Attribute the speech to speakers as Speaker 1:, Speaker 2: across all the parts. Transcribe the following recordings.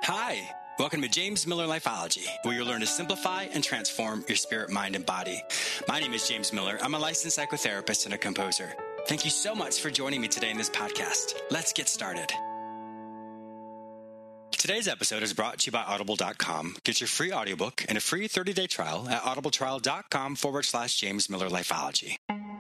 Speaker 1: Hi, welcome to James Miller Lifeology, where you'll learn to simplify and transform your spirit, mind, and body. My name is James Miller. I'm a licensed psychotherapist and a composer. Thank you so much for joining me today in this podcast. Let's get started. Today's episode is brought to you by Audible.com. Get your free audiobook and a free 30-day trial at audibletrial.com/James Miller Lifeology.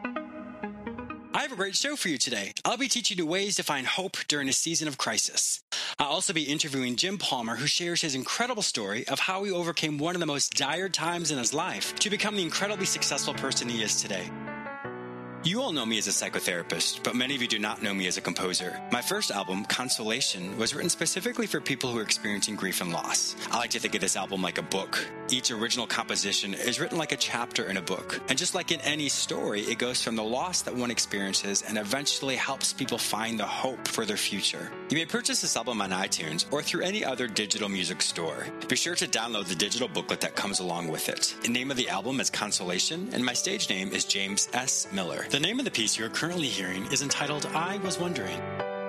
Speaker 1: I have a great show for you today. I'll be teaching you ways to find hope during a season of crisis. I'll also be interviewing Jim Palmer, who shares his incredible story of how he overcame one of the most dire times in his life to become the incredibly successful person he is today. You all know me as a psychotherapist, but many of you do not know me as a composer. My first album, Consolation, was written specifically for people who are experiencing grief and loss. I like to think of this album like a book. Each original composition is written like a chapter in a book. And just like in any story, it goes from the loss that one experiences and eventually helps people find the hope for their future. You may purchase this album on iTunes or through any other digital music store. Be sure to download the digital booklet that comes along with it. The name of the album is Consolation, and my stage name is James S. Miller. The name of the piece you're currently hearing is entitled I Was Wondering.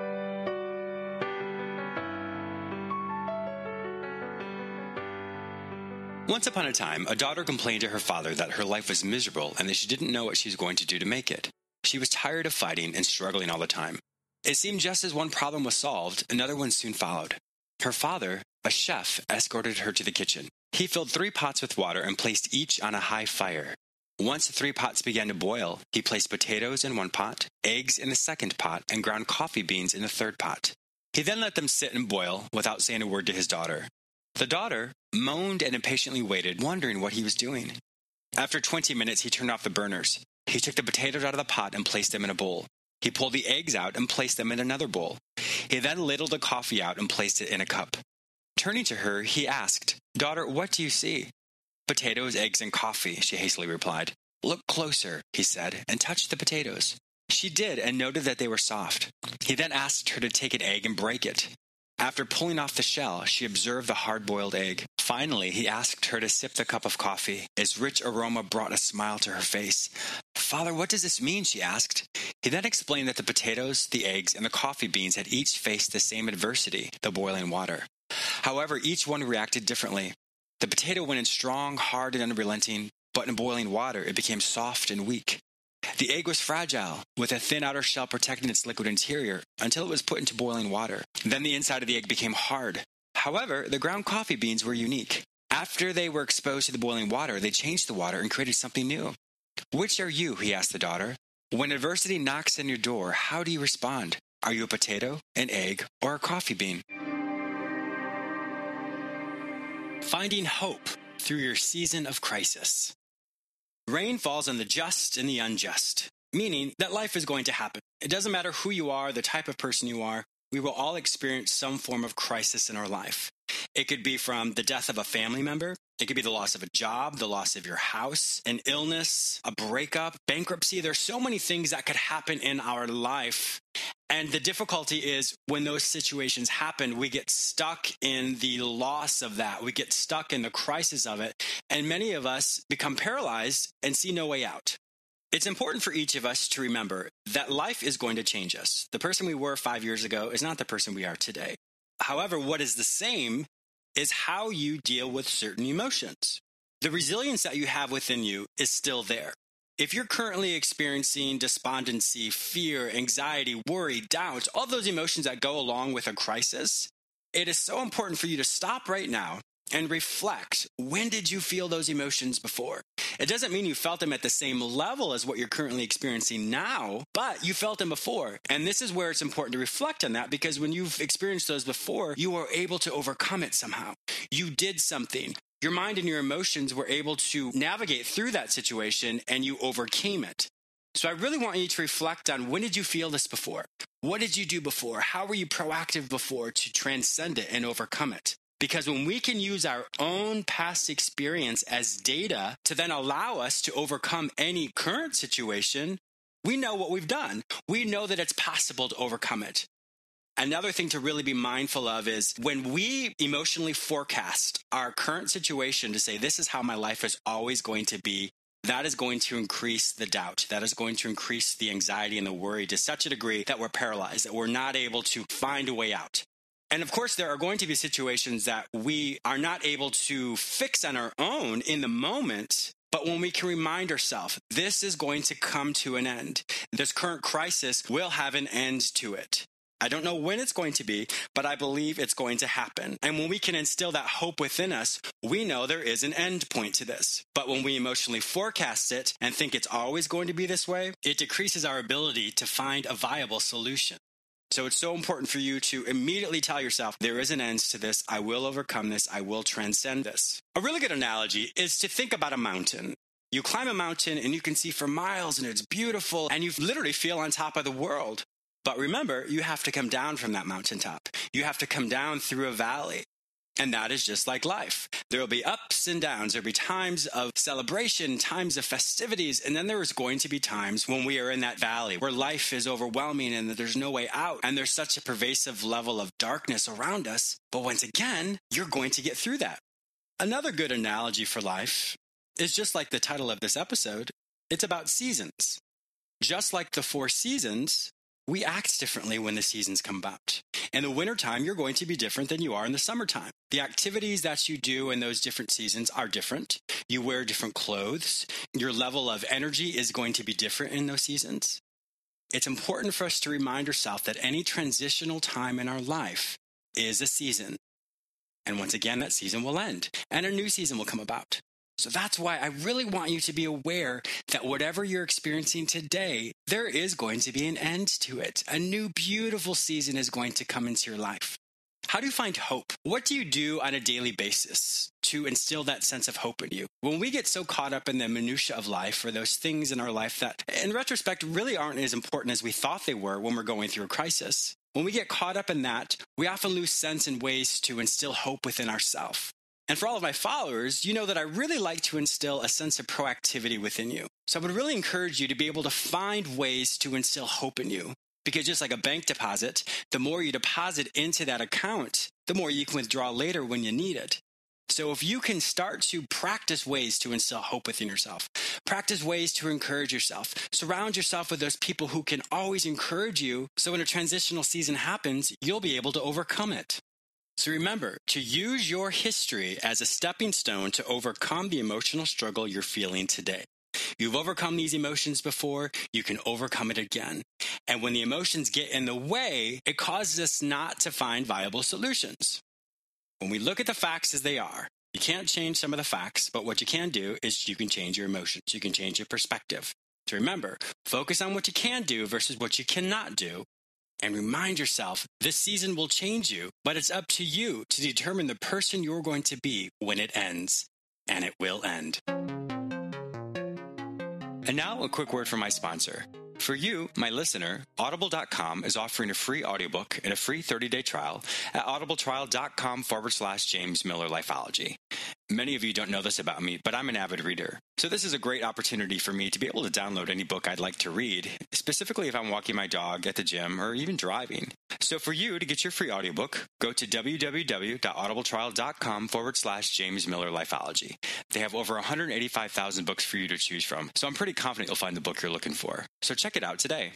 Speaker 1: Once upon a time, a daughter complained to her father that her life was miserable and that she didn't know what she was going to do to make it. She was tired of fighting and struggling all the time. It seemed just as one problem was solved, another one soon followed. Her father, a chef, escorted her to the kitchen. He filled 3 pots with water and placed each on a high fire. Once the 3 pots began to boil, he placed potatoes in one pot, eggs in the second pot, and ground coffee beans in the third pot. He then let them sit and boil without saying a word to his daughter. The daughter moaned and impatiently waited, wondering what he was doing. After 20 minutes, he turned off the burners. He took the potatoes out of the pot and placed them in a bowl. He pulled the eggs out and placed them in another bowl. He then ladled the coffee out and placed it in a cup. Turning to her, he asked, "Daughter, what do you see?" "Potatoes, eggs, and coffee," she hastily replied. "Look closer," he said, and touched the potatoes. She did and noted that they were soft. He then asked her to take an egg and break it. After pulling off the shell, she observed the hard-boiled egg. Finally, he asked her to sip the cup of coffee. Its rich aroma brought a smile to her face. "Father, what does this mean?" she asked. He then explained that the potatoes, the eggs, and the coffee beans had each faced the same adversity, the boiling water. However, each one reacted differently. The potato went in strong, hard, and unrelenting, but in boiling water, it became soft and weak. The egg was fragile, with a thin outer shell protecting its liquid interior, until it was put into boiling water. Then the inside of the egg became hard. However, the ground coffee beans were unique. After they were exposed to the boiling water, they changed the water and created something new. "Which are you?" he asked the daughter. "When adversity knocks on your door, how do you respond? Are you a potato, an egg, or a coffee bean?" Finding hope through your season of crisis. Rain falls on the just and the unjust, meaning that life is going to happen. It doesn't matter who you are, the type of person you are, we will all experience some form of crisis in our life. It could be from the death of a family member. It could be the loss of a job, the loss of your house, an illness, a breakup, bankruptcy. There's so many things that could happen in our life. And the difficulty is when those situations happen, we get stuck in the loss of that. We get stuck in the crisis of it. And many of us become paralyzed and see no way out. It's important for each of us to remember that life is going to change us. The person we were 5 years ago is not the person we are today. However, what is the same is how you deal with certain emotions. The resilience that you have within you is still there. If you're currently experiencing despondency, fear, anxiety, worry, doubt, all those emotions that go along with a crisis, it is so important for you to stop right now and reflect. When did you feel those emotions before? It doesn't mean you felt them at the same level as what you're currently experiencing now, but you felt them before. And this is where it's important to reflect on that, because when you've experienced those before, you were able to overcome it somehow. You did something. Your mind and your emotions were able to navigate through that situation and you overcame it. So I really want you to reflect on, when did you feel this before? What did you do before? How were you proactive before to transcend it and overcome it? Because when we can use our own past experience as data to then allow us to overcome any current situation, we know what we've done. We know that it's possible to overcome it. Another thing to really be mindful of is when we emotionally forecast our current situation to say, this is how my life is always going to be, that is going to increase the doubt. That is going to increase the anxiety and the worry to such a degree that we're paralyzed, that we're not able to find a way out. And of course, there are going to be situations that we are not able to fix on our own in the moment. But when we can remind ourselves, this is going to come to an end. This current crisis will have an end to it. I don't know when it's going to be, but I believe it's going to happen. And when we can instill that hope within us, we know there is an end point to this. But when we emotionally forecast it and think it's always going to be this way, it decreases our ability to find a viable solution. So it's so important for you to immediately tell yourself, there is an end to this. I will overcome this. I will transcend this. A really good analogy is to think about a mountain. You climb a mountain and you can see for miles and it's beautiful and you literally feel on top of the world. But remember, you have to come down from that mountaintop. You have to come down through a valley. And that is just like life. There will be ups and downs. There will be times of celebration, times of festivities, and then there is going to be times when we are in that valley where life is overwhelming and there's no way out, and there's such a pervasive level of darkness around us. But once again, you're going to get through that. Another good analogy for life is just like the title of this episode. It's about seasons. Just like the 4 seasons, we act differently when the seasons come about. In the wintertime, you're going to be different than you are in the summertime. The activities that you do in those different seasons are different. You wear different clothes. Your level of energy is going to be different in those seasons. It's important for us to remind ourselves that any transitional time in our life is a season. And once again, that season will end and a new season will come about. So that's why I really want you to be aware that whatever you're experiencing today, there is going to be an end to it. A new beautiful season is going to come into your life. How do you find hope? What do you do on a daily basis to instill that sense of hope in you? When we get so caught up in the minutia of life or those things in our life that, in retrospect, really aren't as important as we thought they were when we're going through a crisis, when we get caught up in that, we often lose sense in ways to instill hope within ourselves. And for all of my followers, you know that I really like to instill a sense of proactivity within you. So I would really encourage you to be able to find ways to instill hope in you. Because just like a bank deposit, the more you deposit into that account, the more you can withdraw later when you need it. So if you can start to practice ways to instill hope within yourself, practice ways to encourage yourself, surround yourself with those people who can always encourage you, so when a transitional season happens, you'll be able to overcome it. So remember to use your history as a stepping stone to overcome the emotional struggle you're feeling today. You've overcome these emotions before, you can overcome it again. And when the emotions get in the way, it causes us not to find viable solutions. When we look at the facts as they are, you can't change some of the facts, but what you can do is you can change your emotions. You can change your perspective. So remember, focus on what you can do versus what you cannot do. And remind yourself, this season will change you, but it's up to you to determine the person you're going to be when it ends. And it will end. And now a quick word from my sponsor. For you, my listener, Audible.com is offering a free audiobook and a free 30-day trial at audibletrial.com/James Miller Lifeology. Many of you don't know this about me, but I'm an avid reader. So this is a great opportunity for me to be able to download any book I'd like to read, specifically if I'm walking my dog at the gym or even driving. So for you to get your free audiobook, go to www.audibletrial.com/James Miller Lifeology. They have over 185,000 books for you to choose from, so I'm pretty confident you'll find the book you're looking for. So check it out today.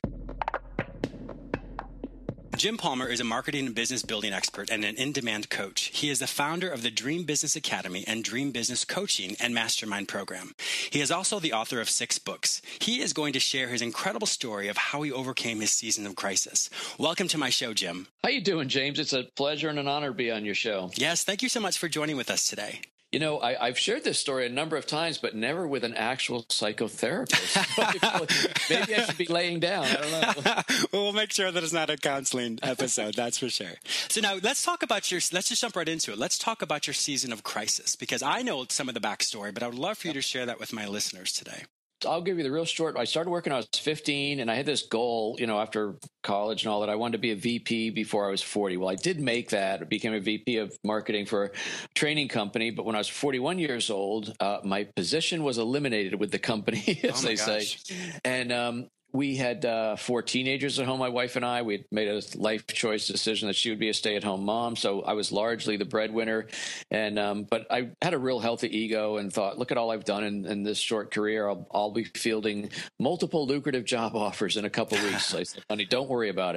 Speaker 1: Jim Palmer is a marketing and business building expert and an in-demand coach. He is the founder of the Dream Business Academy and Dream Business Coaching and Mastermind program. He is also the author of 6 books. He is going to share his incredible story of how he overcame his season of crisis. Welcome to my show, Jim.
Speaker 2: How you doing, James? It's a pleasure and an honor to be on your show.
Speaker 1: Yes, thank you so much for joining with us today.
Speaker 2: You know, I've shared this story a number of times, but never with an actual psychotherapist. Maybe I should be laying down. I don't know.
Speaker 1: Well, we'll make sure that it's not a counseling episode, that's for sure. So now let's just jump right into it. Let's talk about your season of crisis, because I know some of the backstory, but I would love for you to share that with my listeners today.
Speaker 2: I'll give you the real short. I started working when I was 15, and I had this goal, you know, after college and all that. I wanted to be a VP before I was 40. Well, I did make that. I became a VP of marketing for a training company. But when I was 41 years old, my position was eliminated with the company, as they say. And we had 4 teenagers at home, my wife and I. We had made a life choice decision that she would be a stay-at-home mom. So I was largely the breadwinner. And but I had a real healthy ego and thought, look at all I've done in this short career. I'll be fielding multiple lucrative job offers in a couple of weeks. So I said, honey, don't worry about it.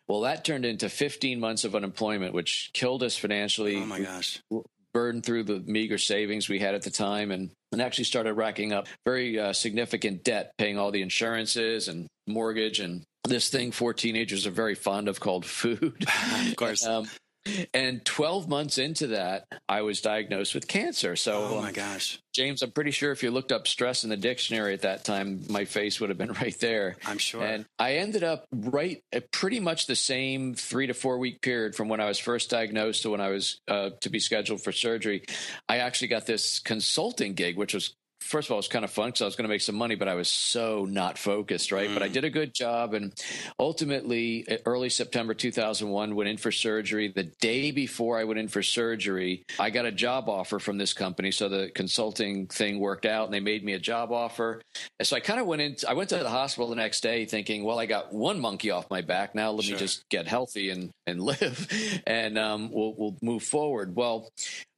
Speaker 2: Well, that turned into 15 months of unemployment, which killed us financially.
Speaker 1: Oh my gosh.
Speaker 2: Burned through the meager savings we had at the time, and actually started racking up very significant debt, paying all the insurances and mortgage and this thing 4 teenagers are very fond of called food.
Speaker 1: Of course.
Speaker 2: And 12 months into that, I was diagnosed with cancer. So,
Speaker 1: oh my gosh,
Speaker 2: James, I'm pretty sure if you looked up stress in the dictionary at that time, my face would have been right there.
Speaker 1: I'm sure.
Speaker 2: And I ended up right at pretty much the same 3 to 4 week period from when I was first diagnosed to when I was to be scheduled for surgery. I actually got this consulting gig, which was, first of all, it was kind of fun because I was going to make some money, but I was so not focused, right? But I did a good job. And ultimately, early September 2001, went in for surgery. The day before I went in for surgery, I got a job offer from this company. So the consulting thing worked out and they made me a job offer. And so I kind of I went to the hospital the next day thinking, well, I got one monkey off my back. Now let me just get healthy and live and we'll move forward. Well,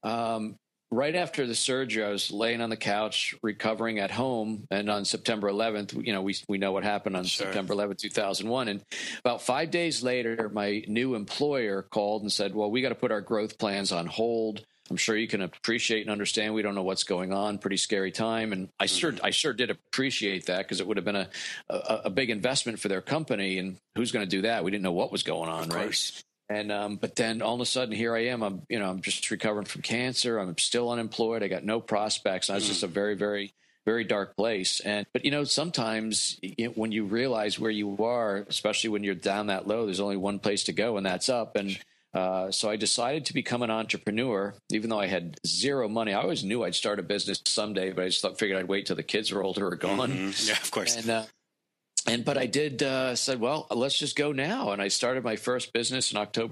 Speaker 2: right after the surgery, I was laying on the couch recovering at home. And on September 11th, we know what happened on September 11th, 2001. And about 5 days later, my new employer called and said, well, we got to put our growth plans on hold. I'm sure you can appreciate and understand we don't know what's going on. Pretty scary time. And I sure did appreciate that because it would have been a big investment for their company. And who's going to do that? We didn't know what was going on, right? And but then all of a sudden, here I am. I'm just recovering from cancer. I'm still unemployed. I got no prospects. And it's just a very, very, very dark place. But sometimes when you realize where you are, especially when you're down that low, there's only one place to go, and that's up. And so I decided to become an entrepreneur, even though I had zero money. I always knew I'd start a business someday, but I just figured I'd wait till the kids were older or gone.
Speaker 1: Yeah, of course.
Speaker 2: But I did said, well, let's just go now. And I started my first business in October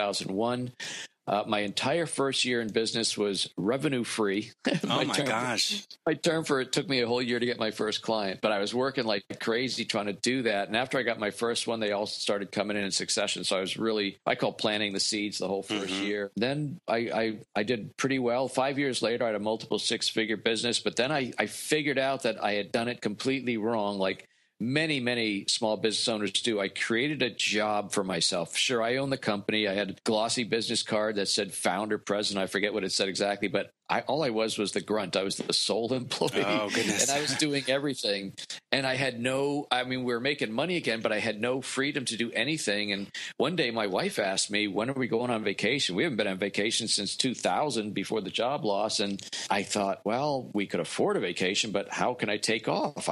Speaker 2: 2001. My entire first year in business was revenue free.
Speaker 1: Oh my gosh.
Speaker 2: My term for it took me a whole year to get my first client, but I was working like crazy trying to do that. And after I got my first one, they all started coming in succession. So I was I call planting the seeds the whole first year. Then I did pretty well. 5 years later, I had a multiple 6-figure business, but then I figured out that I had done it completely wrong. Like many, many small business owners do. I created a job for myself. Sure, I own the company. I had a glossy business card that said founder, president. I forget what it said exactly, but all I was the grunt. I was the sole employee.
Speaker 1: Oh, goodness.
Speaker 2: And I was doing everything. And I had we were making money again, but I had no freedom to do anything. And one day my wife asked me, when are we going on vacation? We haven't been on vacation since 2000 before the job loss. And I thought, well, we could afford a vacation, but how can I take off?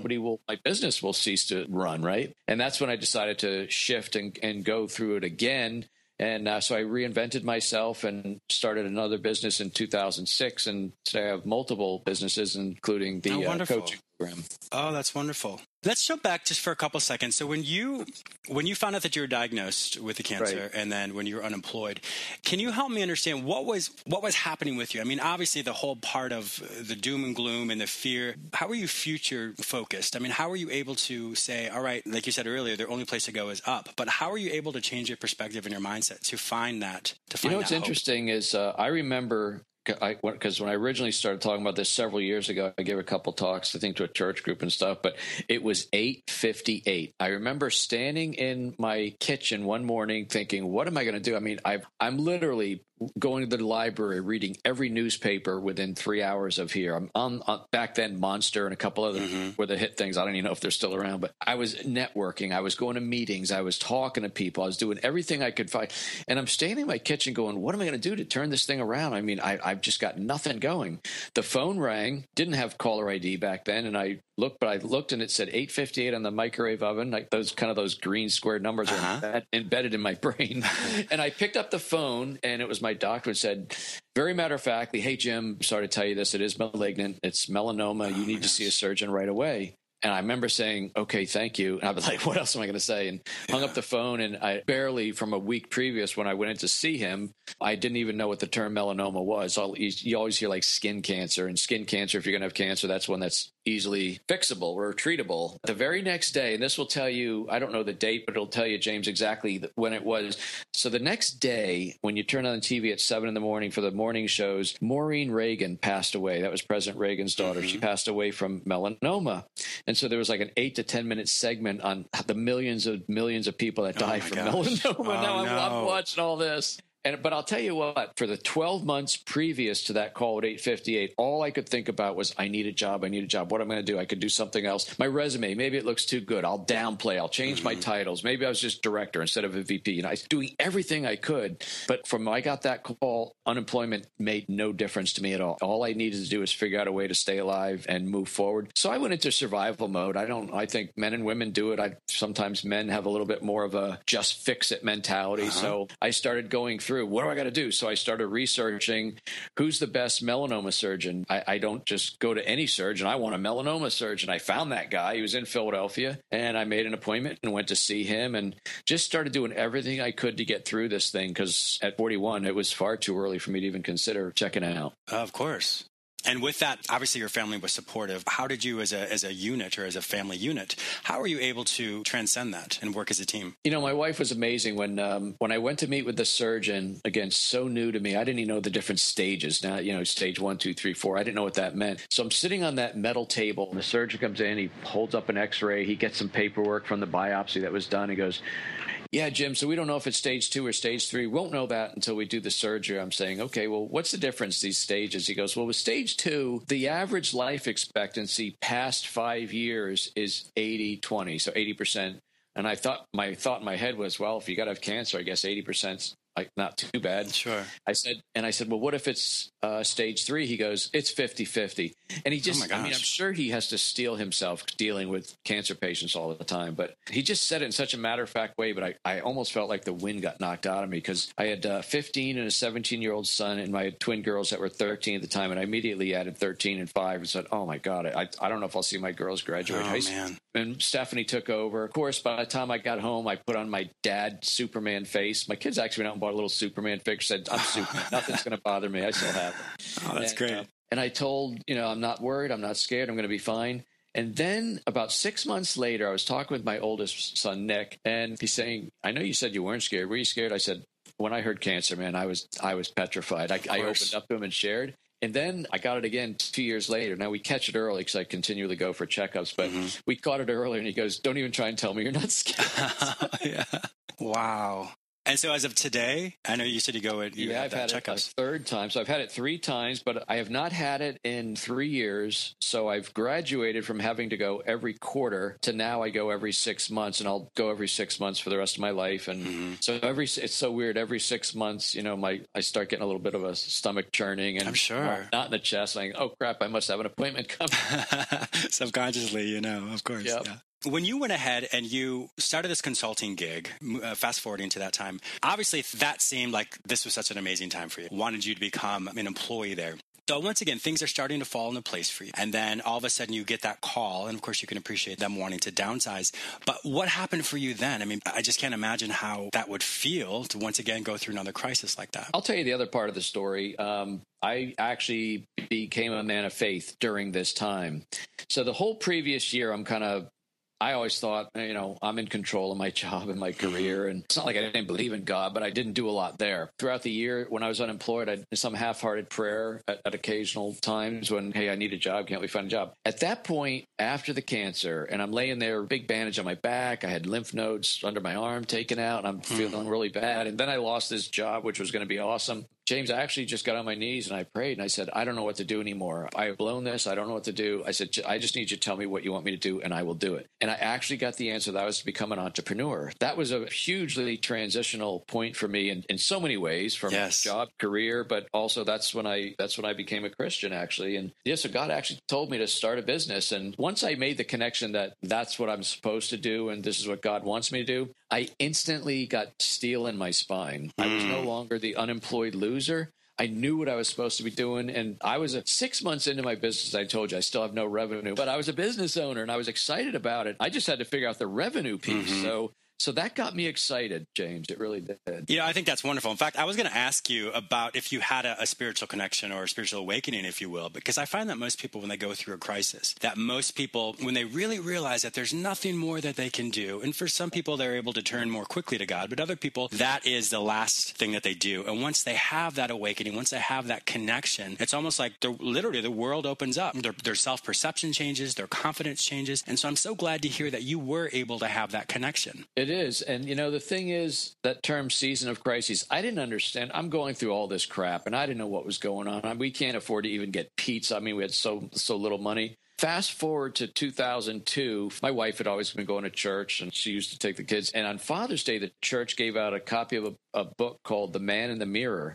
Speaker 2: My business will cease to run, right? And that's when I decided to shift and go through it again. And so I reinvented myself and started another business in 2006. And today I have multiple businesses, including the coaching program.
Speaker 1: Oh, that's wonderful. Let's jump back just for a couple seconds. So when you found out that you were diagnosed with the cancer and then when you were unemployed, can you help me understand what was happening with you? I mean, obviously the whole part of the doom and gloom and the fear, how are you future focused? I mean, how are you able to say, all right, like you said earlier, the only place to go is up, but how are you able to change your perspective and your mindset to find that,
Speaker 2: what's interesting is I remember because when I originally started talking about this several years ago, I gave a couple talks, I think, to a church group and stuff, but it was 8:58. I remember standing in my kitchen one morning thinking, what am I going to do? I mean, I'm literally going to the library, reading every newspaper within 3 hours of here. I'm on back then Monster and a couple other were the hit things. I don't even know if they're still around, but I was networking. I was going to meetings. I was talking to people. I was doing everything I could find. And I'm standing in my kitchen going, what am I going to do to turn this thing around? I mean, I've just got nothing going. The phone rang, didn't have caller ID back then. And I looked and it said 8:58 on the microwave oven. Like those green square numbers are embedded in my brain. And I picked up the phone and it was my doctor and said, very matter of factly, hey, Jim, sorry to tell you this. It is malignant. It's melanoma. You need to see a surgeon right away. And I remember saying, okay, thank you. And I was like, what else am I going to say? And hung up the phone. And I barely, from a week previous when I went in to see him, I didn't even know what the term melanoma was. You always hear like skin cancer. And skin cancer, if you're going to have cancer, that's one that's easily fixable or treatable. The very next day, and this will tell you, I don't know the date, but it'll tell you, James, exactly when it was. So the next day, when you turn on the TV at 7 in the morning for the morning shows, Maureen Reagan passed away. That was President Reagan's daughter. She passed away from melanoma. And so there was like an 8 to 10 minute segment on the millions of people that died from melanoma. Now I'm watching all this. But I'll tell you what, for the 12 months previous to that call at 8:58, all I could think about was, I need a job. What am I going to do? I could do something else. My resume, maybe it looks too good. I'll downplay. I'll change my titles. Maybe I was just director instead of a VP. I was doing everything I could. But from when I got that call, unemployment made no difference to me at all. All I needed to do was figure out a way to stay alive and move forward. So I went into survival mode. I think men and women do it. Sometimes men have a little bit more of a just fix it mentality. So I started going through, what do I got to do? So I started researching who's the best melanoma surgeon. I don't just go to any surgeon. I want a melanoma surgeon. I found that guy. He was in Philadelphia, and I made an appointment and went to see him and just started doing everything I could to get through this thing, because at 41, it was far too early for me to even consider checking it out.
Speaker 1: Of course. And with that, obviously your family was supportive. How did you, as a unit or as a family unit, how were you able to transcend that and work as a team?
Speaker 2: My wife was amazing. When I went to meet with the surgeon, again, so new to me, I didn't even know the different stages. Now, stage 1, 2, 3, 4. I didn't know what that meant. So I'm sitting on that metal table. The surgeon comes in. He holds up an X-ray. He gets some paperwork from the biopsy that was done. He goes, "Yeah, Jim, so we don't know if it's stage 2 or stage 3. We won't know that until we do the surgery." I'm saying, okay, well, what's the difference, these stages? He goes, well, with stage 2, the average life expectancy past 5 years is 80-20, so 80%. And I thought in my head was, well, if you got to have cancer, I guess 80%'s not too bad.
Speaker 1: Sure.
Speaker 2: I said, well, what if it's stage 3? He goes, it's 50-50. And he just, I'm sure he has to steel himself dealing with cancer patients all the time, but he just said it in such a matter-of-fact way. But I almost felt like the wind got knocked out of me, because I had a 15 and a 17-year-old son and my twin girls that were 13 at the time. And I immediately added 13 and 5 and said, oh my God, I don't know if I'll see my girls graduate high school. Man. And Stephanie took over. Of course, by the time I got home, I put on my dad Superman face. My kids actually went out and bought a little Superman figure, said, I'm Superman. Nothing's going to bother me. I still have it.
Speaker 1: Oh, that's great.
Speaker 2: And I told, I'm not worried. I'm not scared. I'm going to be fine. And then about 6 months later, I was talking with my oldest son, Nick, and he's saying, I know you said you weren't scared. Were you scared? I said, when I heard cancer, man, I was petrified. I opened up to him and shared. And then I got it again 2 years later. Now, we catch it early because I continually go for checkups, but we caught it earlier, and he goes, don't even try and tell me you're not scared.
Speaker 1: Yeah. Wow. And so as of today, I know you said I've
Speaker 2: had it a third time. So I've had it 3 times, but I have not had it in 3 years. So I've graduated from having to go every quarter to now I go every 6 months, and I'll go every 6 months for the rest of my life. And so it's so weird. Every 6 months, I start getting a little bit of a stomach churning, and
Speaker 1: I'm sure
Speaker 2: not in the chest, saying, oh crap, I must have an appointment coming.
Speaker 1: Subconsciously, of course.
Speaker 2: Yep.
Speaker 1: Yeah. When you went ahead and you started this consulting gig, fast forwarding to that time, obviously that seemed like this was such an amazing time for you. Wanted you to become an employee there. So once again, things are starting to fall into place for you. And then all of a sudden you get that call. And of course, you can appreciate them wanting to downsize. But what happened for you then? I mean, I just can't imagine how that would feel to once again go through another crisis like that.
Speaker 2: I'll tell you the other part of the story. I actually became a man of faith during this time. So the whole previous year, I always thought, I'm in control of my job and my career. And it's not like I didn't believe in God, but I didn't do a lot there. Throughout the year, when I was unemployed, I did some half-hearted prayer at occasional times when, hey, I need a job. Can't we find a job? At that point, after the cancer, and I'm laying there, big bandage on my back. I had lymph nodes under my arm taken out, and I'm feeling really bad. And then I lost this job, which was going to be awesome. James, I actually just got on my knees and I prayed and I said, I don't know what to do anymore. I have blown this. I don't know what to do. I said, I just need you to tell me what you want me to do and I will do it. And I actually got the answer that I was to become an entrepreneur. That was a hugely transitional point for me in so many ways, from job, career, but also that's when I became a Christian, actually. And so God actually told me to start a business. And once I made the connection that that's what I'm supposed to do and this is what God wants me to do, I instantly got steel in my spine. I was no longer the unemployed loser. I knew what I was supposed to be doing. And I was 6 months into my business. I told you I still have no revenue, but I was a business owner and I was excited about it. I just had to figure out the revenue piece. So So that got me excited, James. It really did.
Speaker 1: You know, I think that's wonderful. In fact, I was going to ask you about if you had a spiritual connection or a spiritual awakening, if you will, because I find that most people, when they go through a crisis, that most people, when they really realize that there's nothing more that they can do, and for some people, they're able to turn more quickly to God, but other people, that is the last thing that they do. And once they have that awakening, once they have that connection, it's almost like literally the world opens up. Their self-perception changes, their confidence changes. And so I'm so glad to hear that you were able to have that connection.
Speaker 2: It is. And, you know, the thing is, that term season of crises, I didn't understand. I'm going through all this crap, and I didn't know what was going on. We can't afford to even get pizza. I mean, we had so little money. Fast forward to 2002, my wife had always been going to church, and she used to take the kids. And on Father's Day, the church gave out a copy of a book called The Man in the Mirror.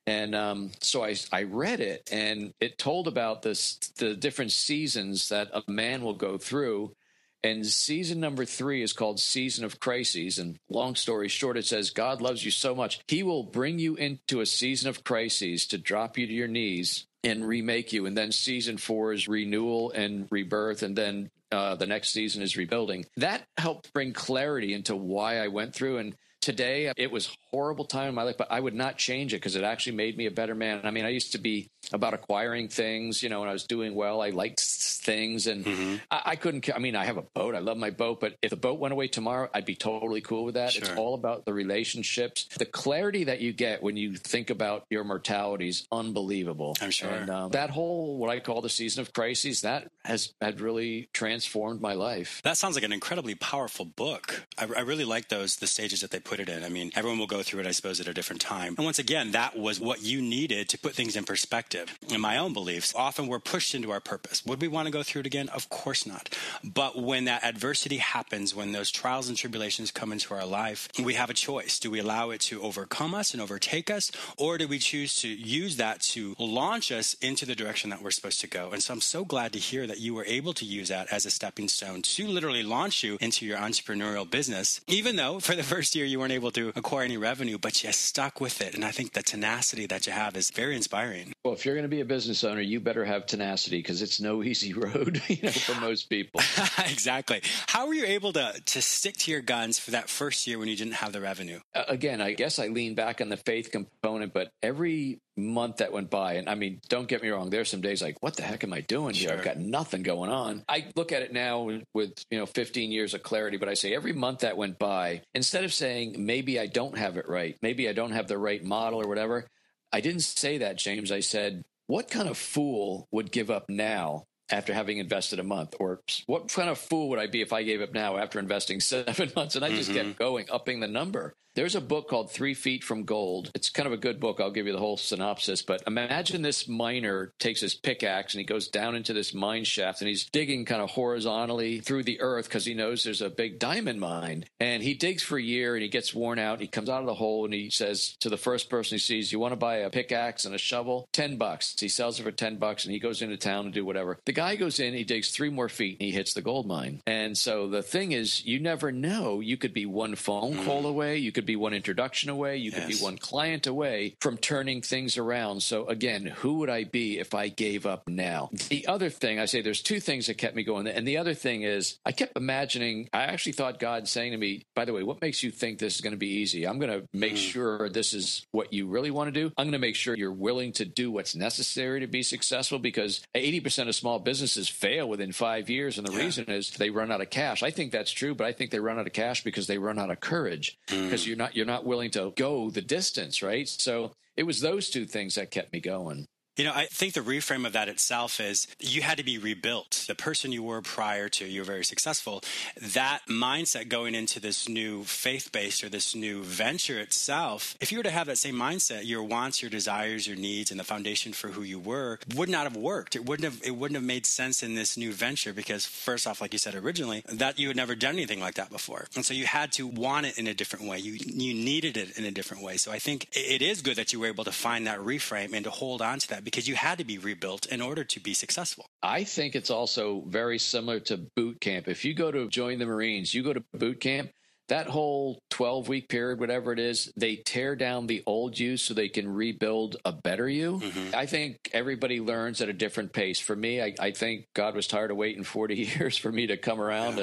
Speaker 2: And so I read it, and it told about the different seasons that a man will go through. And season number 3 is called Season of Crises. And long story short, it says, God loves you so much, he will bring you into a season of crises to drop you to your knees and remake you. And then season 4 is renewal and rebirth. And then the next season is rebuilding. That helped bring clarity into why I went through. And today, it was a horrible time in my life, but I would not change it because it actually made me a better man. I mean, I used to be about acquiring things, you know, when I was doing well, I liked things, and I couldn't, I mean, I have a boat. I love my boat, but if the boat went away tomorrow, I'd be totally cool with that. Sure. It's all about the relationships. The clarity that you get when you think about your mortality is unbelievable.
Speaker 1: I'm sure.
Speaker 2: And that whole, what I call the season of crises, that had really transformed my life.
Speaker 1: That sounds like an incredibly powerful book. I really like the stages that they put it in. I mean, everyone will go through it, I suppose, at a different time. And once again, that was what you needed to put things in perspective. In my own beliefs, often we're pushed into our purpose. Would we want to go through it again? Of course not. But when that adversity happens, when those trials and tribulations come into our life, we have a choice. Do we allow it to overcome us and overtake us? Or do we choose to use that to launch us into the direction that we're supposed to go? And so I'm so glad to hear that you were able to use that as a stepping stone to literally launch you into your entrepreneurial business, even though for the first year you weren't able to acquire any revenue, but you stuck with it. And I think the tenacity that you have is very inspiring.
Speaker 2: Well, if you're going to be a business owner, you better have tenacity because it's no easy road, for most people.
Speaker 1: Exactly. How were you able to stick to your guns for that first year when you didn't have the revenue?
Speaker 2: Again, I guess I lean back on the faith component, but every month that went by, and I mean, don't get me wrong, there's some days like, what the heck am I doing here? Sure. I've got nothing going on. I look at it now with 15 years of clarity, but I say every month that went by, instead of saying, maybe I don't have it right, maybe I don't have the right model or whatever, I didn't say that, James. I said, what kind of fool would give up now after having invested a month? Or what kind of fool would I be if I gave up now after investing 7 months? And I just kept going, upping the number. There's a book called 3 Feet from Gold. It's kind of a good book. I'll give you the whole synopsis. But imagine this miner takes his pickaxe and he goes down into this mine shaft and he's digging kind of horizontally through the earth because he knows there's a big diamond mine. And he digs for a year and he gets worn out. He comes out of the hole and he says to the first person he sees, you want to buy a pickaxe and a shovel? $10. He sells it for $10 and he goes into town to do whatever. The guy goes in, he digs 3 more feet and he hits the gold mine. And so the thing is, you never know. You could be one phone call away. You could be one introduction away. You could be one client away from turning things around. So again, who would I be if I gave up now? The other thing, I say there's 2 things that kept me going. And the other thing is I kept imagining, I actually thought God saying to me, by the way, what makes you think this is going to be easy? I'm going to make sure this is what you really want to do. I'm going to make sure you're willing to do what's necessary to be successful, because 80% of small businesses fail within 5 years. And the reason is they run out of cash. I think that's true, but I think they run out of cash because they run out of courage, because you're not willing to go the distance, right? So it was those 2 things that kept me going.
Speaker 1: I think the reframe of that itself is you had to be rebuilt. The person you were prior to, you were very successful. That mindset going into this new faith-based or this new venture itself, if you were to have that same mindset, your wants, your desires, your needs, and the foundation for who you were would not have worked. It wouldn't have made sense in this new venture because, first off, like you said originally, that you had never done anything like that before. And so you had to want it in a different way. You needed it in a different way. So I think it is good that you were able to find that reframe and to hold on to that, because you had to be rebuilt in order to be successful.
Speaker 2: I think it's also very similar to boot camp. If you go to join the Marines, you go to boot camp, that whole 12-week period, whatever it is, they tear down the old you so they can rebuild a better you. I think everybody learns at a different pace. For me, I think God was tired of waiting 40 years for me to come around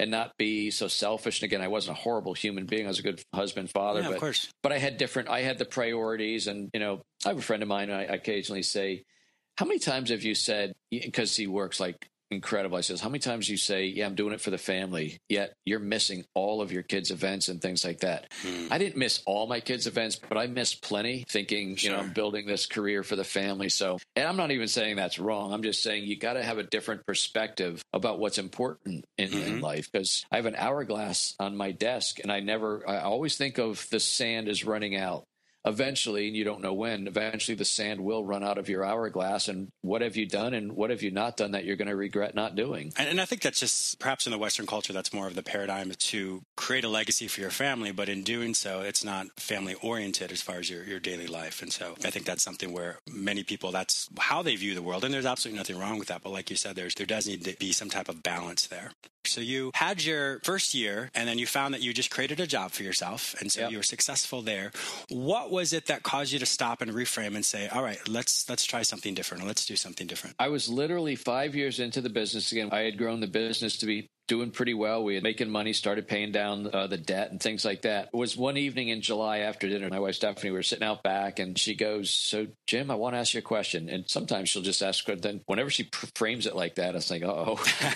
Speaker 2: and not be so selfish. And again, I wasn't a horrible human being. I was a good husband, father,
Speaker 1: of course.
Speaker 2: But I had the priorities. And, I have a friend of mine, I occasionally say, how many times have you said, because he works like incredible. I says, how many times you say, yeah, I'm doing it for the family, yet you're missing all of your kids' events and things like that. I didn't miss all my kids' events, but I missed plenty thinking, I'm building this career for the family. So, and I'm not even saying that's wrong. I'm just saying you got to have a different perspective about what's important in life, because I have an hourglass on my desk and I always think of the sand is running out. Eventually, and you don't know when, eventually the sand will run out of your hourglass. And what have you done and what have you not done that you're going to regret not doing?
Speaker 1: And I think that's just, perhaps in the Western culture, that's more of the paradigm to create a legacy for your family. But in doing so, it's not family oriented as far as your daily life. And so I think that's something where many people, that's how they view the world. And there's absolutely nothing wrong with that. But like you said, there does need to be some type of balance there. So you had your first year, and then you found that you just created a job for yourself, and so you were successful there. What was it that caused you to stop and reframe and say, all right, let's try something different, or let's do something different?
Speaker 2: I was literally 5 years into the business again. I had grown the business to be doing pretty well. We had making money, started paying down the debt and things like that. It was one evening in July after dinner. My wife, Stephanie, we were sitting out back and she goes, so Jim, I want to ask you a question. And sometimes she'll just ask her. Then whenever she frames it like that, it's like, uh-oh.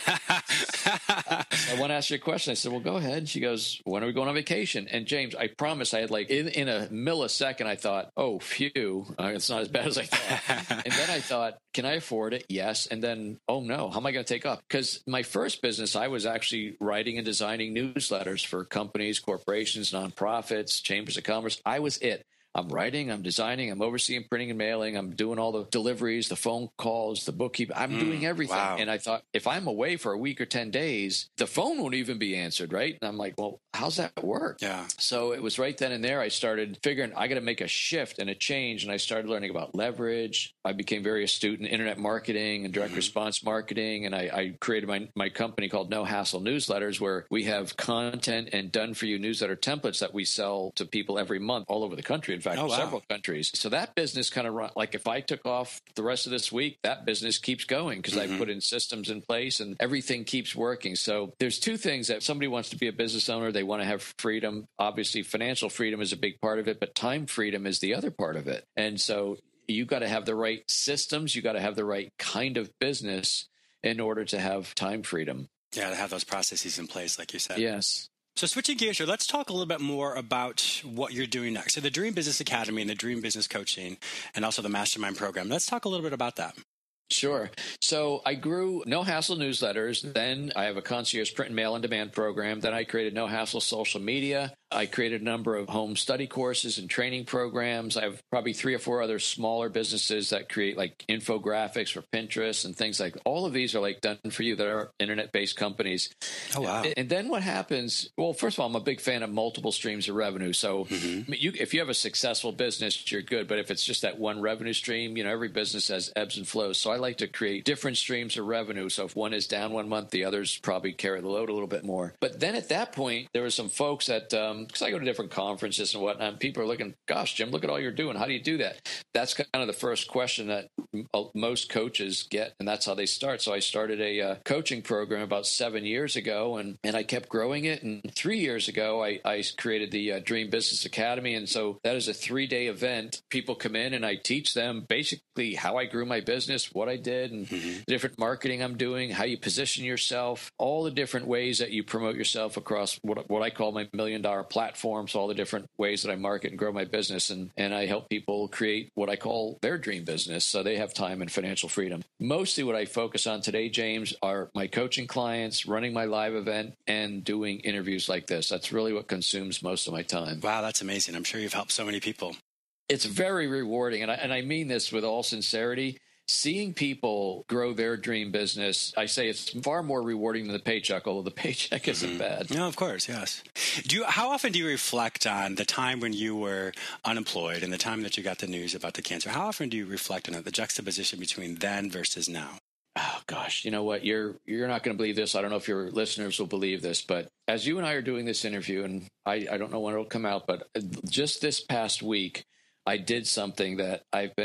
Speaker 2: I want to ask you a question. I said, well, go ahead. And she goes, when are we going on vacation? And James, I promise I had like in a millisecond, I thought, oh, phew, it's not as bad as I thought. And then I thought, can I afford it? Yes. And then, oh no, how am I going to take off? Because my first business, I was actually writing and designing newsletters for companies, corporations, nonprofits, chambers of commerce. I was it. I'm writing, I'm designing, I'm overseeing printing and mailing, I'm doing all the deliveries, the phone calls, the bookkeeping. I'm doing everything. Wow. And I thought, if I'm away for a week or 10 days, the phone won't even be answered, right? And I'm like, well, how's that work?
Speaker 1: Yeah.
Speaker 2: So it was right then and there I started figuring I got to make a shift and a change. And I started learning about leverage. I became very astute in internet marketing and direct response marketing. And I created my company called No Hassle Newsletters, where we have content and done-for-you newsletter templates that we sell to people every month all over the country. In fact, several countries. So that business kind of run, like if I took off the rest of this week, that business keeps going because I put in systems in place and everything keeps working. So there's two things that if somebody wants to be a business owner, they want to have freedom. Obviously, financial freedom is a big part of it, but time freedom is the other part of it. And so you got to have the right systems. You got to have the right kind of business in order to have time freedom.
Speaker 1: Yeah, to have those processes in place, like you said.
Speaker 2: Yes.
Speaker 1: So switching gears here, let's talk a little bit more about what you're doing next. So the Dream Business Academy and the Dream Business Coaching and also the Mastermind Program. Let's talk a little bit about that.
Speaker 2: Sure. So I grew No Hassle Newsletters. Then I have a concierge print and mail on demand program. Then I created No Hassle Social Media. I created a number of home study courses and training programs. I have probably 3 or 4 other smaller businesses that create like infographics for Pinterest and things like that. All of these are like done for you that are internet-based companies.
Speaker 1: Oh, wow.
Speaker 2: And then what happens? Well, first of all, I'm a big fan of multiple streams of revenue. So if you have a successful business, you're good. But if it's just that one revenue stream, every business has ebbs and flows. So I like to create different streams of revenue. So if one is down one month, the others probably carry the load a little bit more. But then at that point, there were some folks that, because I go to different conferences and whatnot, and people are looking, gosh, Jim, look at all you're doing. How do you do that? That's kind of the first question that most coaches get, and that's how they start. So I started a coaching program about 7 years ago, and I kept growing it. And 3 years ago, I created the Dream Business Academy. And so that is a 3-day event. People come in and I teach them basically how I grew my business, what I did, and the different marketing I'm doing, how you position yourself, all the different ways that you promote yourself across what I call my $1 million platforms, all the different ways that I market and grow my business. And I help people create what I call their dream business so they have time and financial freedom. Mostly what I focus on today, James, are my coaching clients, running my live event, and doing interviews like this. That's really what consumes most of my time.
Speaker 1: Wow, that's amazing. I'm sure you've helped so many people.
Speaker 2: It's very rewarding. And I mean this with all sincerity. Seeing people grow their dream business, I say it's far more rewarding than the paycheck, although the paycheck isn't bad.
Speaker 1: No, of course, yes. How often do you reflect on the time when you were unemployed and the time that you got the news about the cancer? How often do you reflect on it, the juxtaposition between then versus now?
Speaker 2: Oh, gosh. You know what? You're not going to believe this. I don't know if your listeners will believe this, but as you and I are doing this interview, and I don't know when it'll come out, but just this past week, I did something that I've been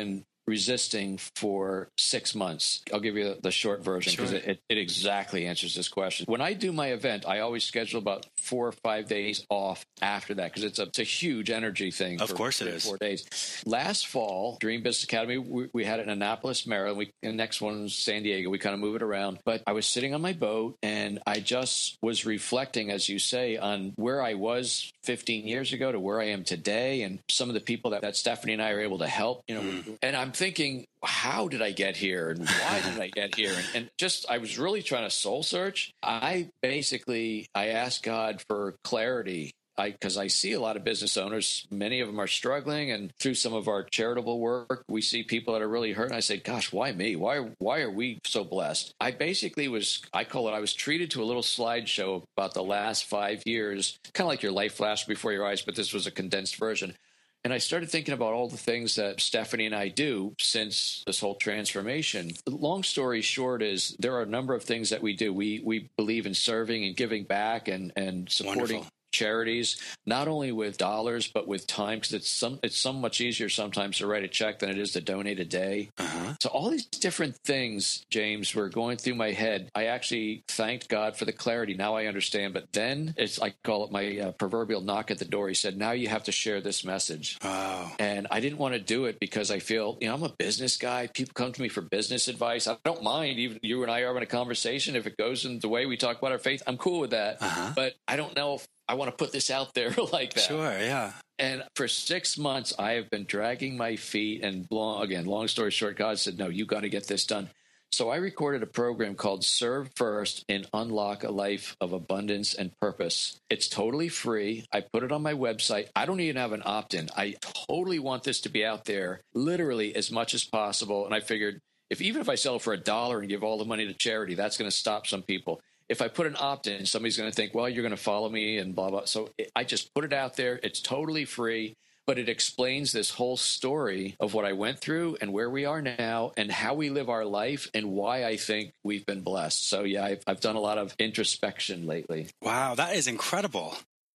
Speaker 2: resisting for 6 months. I'll give you the short version because it exactly answers this question. When I do my event, I always schedule about 4 or 5 days off after that because it's a huge energy thing.
Speaker 1: Of course it is.
Speaker 2: 4 days. Last fall, Dream Business Academy, we had it in Annapolis, Maryland. The next one was San Diego. We kind of move it around. But I was sitting on my boat and I just was reflecting, as you say, on where I was 15 years ago to where I am today and some of the people that Stephanie and I are able to help, and I'm thinking, how did I get here and why did I get here? And just, I was really trying to soul search. I asked God for clarity. Because I see a lot of business owners, many of them are struggling, and through some of our charitable work, we see people that are really hurt. And I say, gosh, why me? Why are we so blessed? I was treated to a little slideshow about the last 5 years, kind of like your life flashed before your eyes, but this was a condensed version. And I started thinking about all the things that Stephanie and I do since this whole transformation. The long story short is there are a number of things that we do. We believe in serving and giving back and supporting
Speaker 1: Wonderful.
Speaker 2: Charities, not only with dollars, but with time, because it's so much easier sometimes to write a check than it is to donate a day.
Speaker 1: Uh-huh.
Speaker 2: So all these different things, James, were going through my head. I actually thanked God for the clarity. Now I understand. But then I call it my proverbial knock at the door. He said, now you have to share this message.
Speaker 1: Oh.
Speaker 2: And I didn't want to do it because I feel, I'm a business guy. People come to me for business advice. I don't mind. Even you and I are having a conversation. If it goes in the way we talk about our faith, I'm cool with that.
Speaker 1: Uh-huh.
Speaker 2: But I don't know if I want to put this out there like that.
Speaker 1: Sure, yeah.
Speaker 2: And for 6 months, I have been dragging my feet. And long story short, God said, no, you got to get this done. So I recorded a program called Serve First and Unlock a Life of Abundance and Purpose. It's totally free. I put it on my website. I don't even have an opt-in. I totally want this to be out there literally as much as possible. And I figured even if I sell it for $1 and give all the money to charity, that's going to stop some people. If I put an opt-in, somebody's going to think, well, you're going to follow me and blah, blah. So I just put it out there. It's totally free, but it explains this whole story of what I went through and where we are now and how we live our life and why I think we've been blessed. So, yeah, I've done a lot of introspection lately.
Speaker 1: Wow, that is incredible.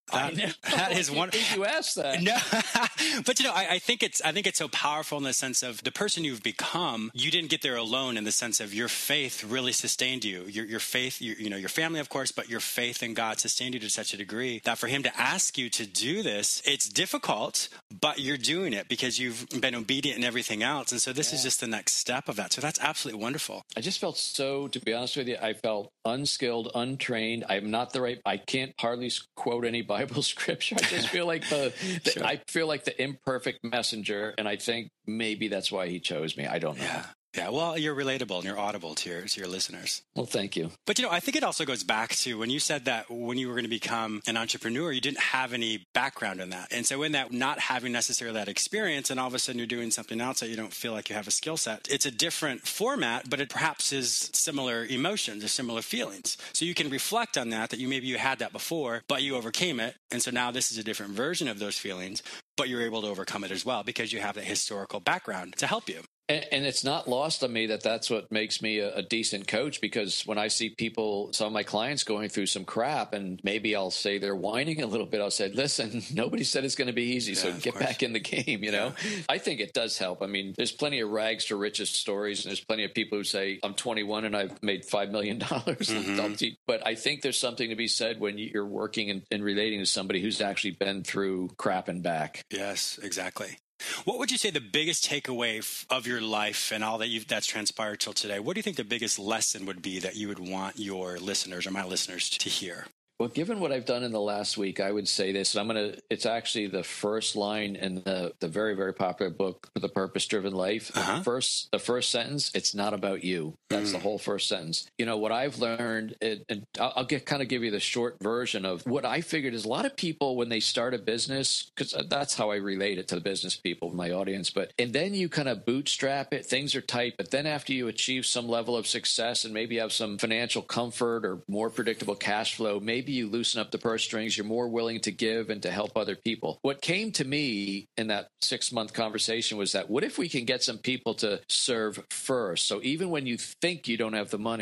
Speaker 1: That is one.
Speaker 2: You asked that.
Speaker 1: No, but I think it's so powerful in the sense of the person you've become. You didn't get there alone in the sense of your faith really sustained you. Your faith, your family, of course, but your faith in God sustained you to such a degree that for Him to ask you to do this, it's difficult, but you're doing it because you've been obedient in everything else, and so this is just the next step of that. So that's absolutely wonderful.
Speaker 2: I just felt to be honest with you, I felt unskilled, untrained. I'm not I can't hardly quote any Bible scripture. I just feel like
Speaker 1: Sure.
Speaker 2: I feel like the imperfect messenger, and I think maybe that's why He chose me. I don't know.
Speaker 1: Yeah. Well, you're relatable and you're audible to your listeners.
Speaker 2: Well, thank you.
Speaker 1: But, I think it also goes back to when you said that when you were going to become an entrepreneur, you didn't have any background in that. And so in that, not having necessarily that experience, and all of a sudden you're doing something else that you don't feel like you have a skill set, it's a different format, but it perhaps is similar emotions or similar feelings. So you can reflect on that maybe you had that before, but you overcame it. And so now this is a different version of those feelings, but you're able to overcome it as well because you have that historical background to help you.
Speaker 2: And it's not lost on me that that's what makes me a decent coach, because when I see some of my clients going through some crap, and maybe I'll say they're whining a little bit, I'll say, listen, nobody said it's going to be easy, so get back in the game, I think it does help. I mean, there's plenty of rags to riches stories, and there's plenty of people who say, I'm 21 and I've made $5 million. Mm-hmm. But I think there's something to be said when you're working and relating to somebody who's actually been through crap and back.
Speaker 1: Yes, exactly. What would you say the biggest takeaway of your life and all that's transpired till today? What do you think the biggest lesson would be that you would want your listeners or my listeners to hear?
Speaker 2: Well, given what I've done in the last week, I would say this, and it's actually the first line in the very, very popular book, The Purpose-Driven Life.
Speaker 1: Uh-huh.
Speaker 2: The first sentence, it's not about you. That's the whole first sentence. What I've learned, and I'll give you the short version of what I figured is a lot of people, when they start a business, because that's how I relate it to the business people, my audience, and then you kind of bootstrap it, things are tight, but then after you achieve some level of success and maybe have some financial comfort or more predictable cash flow, maybe you loosen up the purse strings, you're more willing to give and to help other people. What came to me in that 6-month conversation was that what if we can get some people to serve first? So even when you think you don't have the money,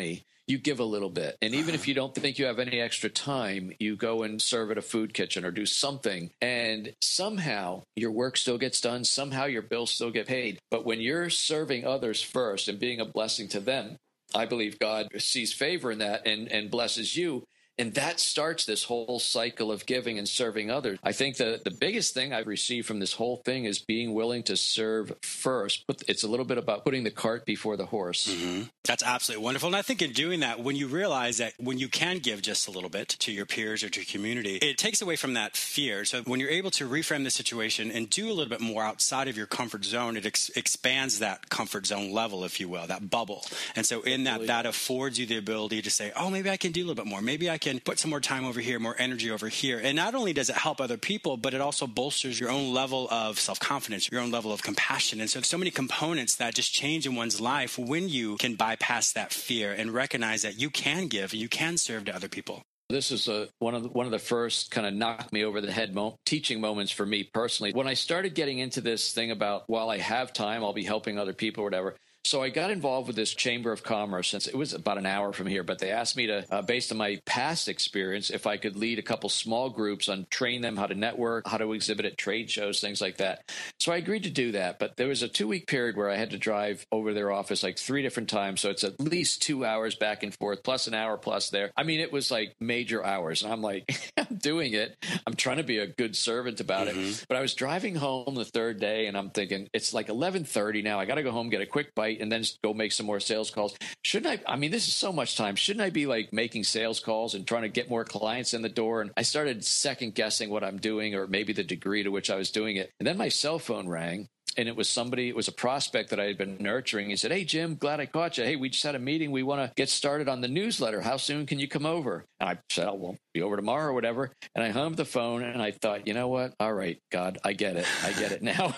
Speaker 2: you give a little bit. And even if you don't think you have any extra time, you go and serve at a food kitchen or do something. And somehow your work still gets done. Somehow your bills still get paid. But when you're serving others first and being a blessing to them, I believe God sees favor in that and blesses you. And that starts this whole cycle of giving and serving others. I think the biggest thing I've received from this whole thing is being willing to serve first. It's a little bit about putting the cart before the horse.
Speaker 1: Mm-hmm. That's absolutely wonderful. And I think in doing that, when you realize that when you can give just a little bit to your peers or to your community, it takes away from that fear. So when you're able to reframe the situation and do a little bit more outside of your comfort zone, it expands that comfort zone level, if you will, that bubble. And so in that affords you the ability to say, oh, maybe I can do a little bit more. Maybe I can put some more time over here, more energy over here. And not only does it help other people, but it also bolsters your own level of self-confidence, your own level of compassion. And so many components that just change in one's life when you can bypass that fear and recognize that you can give and you can serve to other people.
Speaker 2: This is one of the first kind of knock me over the head teaching moments for me personally. When I started getting into this thing about, while I have time, I'll be helping other people or whatever. So I got involved with this Chamber of Commerce, since it was about an hour from here, but they asked me to, based on my past experience, if I could lead a couple small groups and train them how to network, how to exhibit at trade shows, things like that. So I agreed to do that, but there was a 2-week period where I had to drive over their office like 3 different times. So it's at least 2 hours back and forth, plus an hour plus there. I mean, it was like major hours. And I'm like, I'm doing it. I'm trying to be a good servant about it. But I was driving home the 3rd day and I'm thinking, it's like 11:30 now. I got to go home, get a quick bite, and then just go make some more sales calls. Shouldn't I mean, this is so much time. Shouldn't I be like making sales calls and trying to get more clients in the door? And I started second guessing what I'm doing, or maybe the degree to which I was doing it. And then my cell phone rang. And it was a prospect that I had been nurturing. He said, "Hey, Jim, glad I caught you. Hey, we just had a meeting. We want to get started on the newsletter. How soon can you come over?" And I said, "I won't be over tomorrow or whatever." And I hung up the phone and I thought, you know what? All right, God, I get it. I get it now.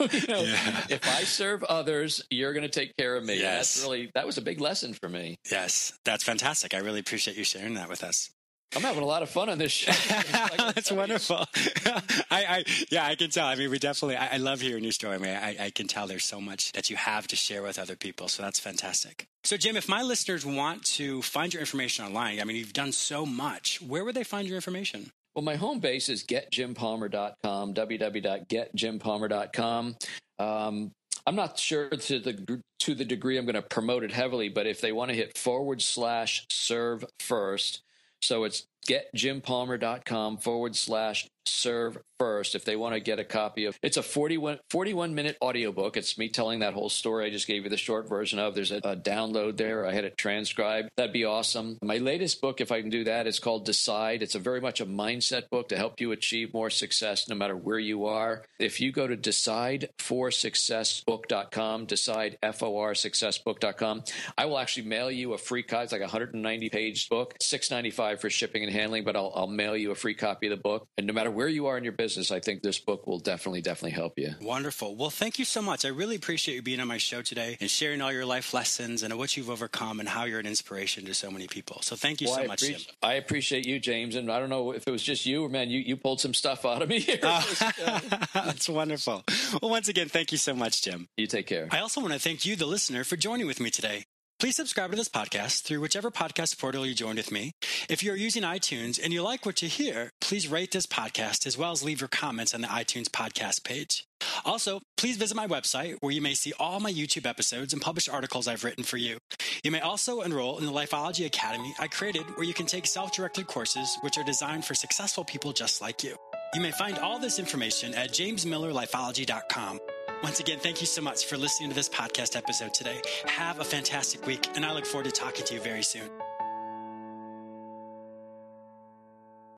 Speaker 2: If I serve others, you're going to take care of me.
Speaker 1: Yes.
Speaker 2: That was a big lesson for me.
Speaker 1: Yes, that's fantastic. I really appreciate you sharing that with us.
Speaker 2: I'm having a lot of fun on this show.
Speaker 1: That's wonderful. I can tell. I mean, I love hearing your story. I mean, I can tell there's so much that you have to share with other people. So that's fantastic. So Jim, if my listeners want to find your information online, I mean, you've done so much. Where would they find your information?
Speaker 2: Well, my home base is getjimpalmer.com, www.getjimpalmer.com. I'm not sure to the degree I'm going to promote it heavily, but if they want to hit /serve first, so it's getjimpalmer.com/serve first if they want to get a copy of. It's a 41-minute audiobook. It's me telling that whole story I just gave you the short version of. There's a download there. I had it transcribed. That'd be awesome. My latest book, if I can do that, is called Decide. It's a very much a mindset book to help you achieve more success no matter where you are. If you go to decideforsuccessbook.com, decideforsuccessbook.com, I will actually mail you a free copy. It's like a 190-page book, $6.95 for shipping and handling, but I'll mail you a free copy of the book. And no matter where you are in your business, I think this book will definitely help you.
Speaker 1: Wonderful. Well, thank you so much. I really appreciate you being on my show today and sharing all your life lessons and what you've overcome and how you're an inspiration to so many people. So thank you so much, Jim.
Speaker 2: I appreciate you, James. And I don't know if it was just you or, man, you pulled some stuff out of me here.
Speaker 1: That's wonderful. Well, once again, thank you so much, Jim.
Speaker 2: You take care.
Speaker 1: I also want to thank you, the listener, for joining with me today. Please subscribe to this podcast through whichever podcast portal you joined with me. If you're using iTunes and you like what you hear, please rate this podcast as well as leave your comments on the iTunes podcast page. Also, please visit my website where you may see all my YouTube episodes and published articles I've written for you. You may also enroll in the Lifeology Academy I created where you can take self-directed courses which are designed for successful people just like you. You may find all this information at jamesmillerlifeology.com. Once again, thank you so much for listening to this podcast episode today. Have a fantastic week, and I look forward to talking to you very soon.